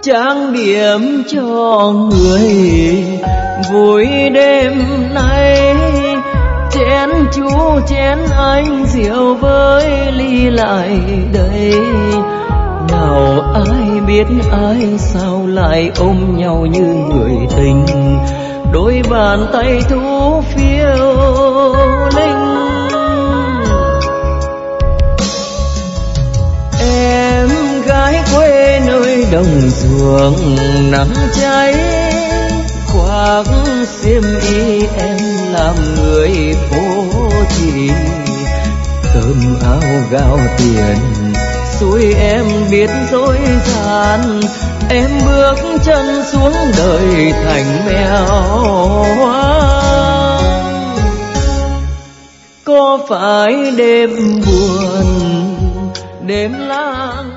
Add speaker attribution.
Speaker 1: trang điểm cho người vui đêm nay. Chén chú chén anh rượu với ly lại đây. Nào ai biết ai sao lại ôm nhau như người tình, đôi bàn tay thu phiêu linh. Em gái quê nơi đồng ruộng nắng cháy, khoác xiêm y em làm người phố thị. Cơm áo gạo tiền xuôi em biết dối gian, em bước chân xuống đời thành mèo hoang. Có phải đêm buồn đêm lang